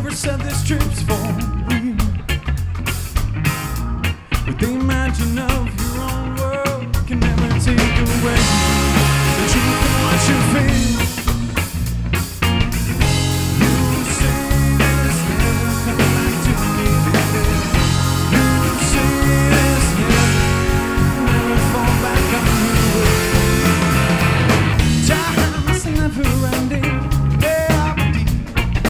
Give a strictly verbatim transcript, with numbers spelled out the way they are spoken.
never said this trip's for real. With the imaginary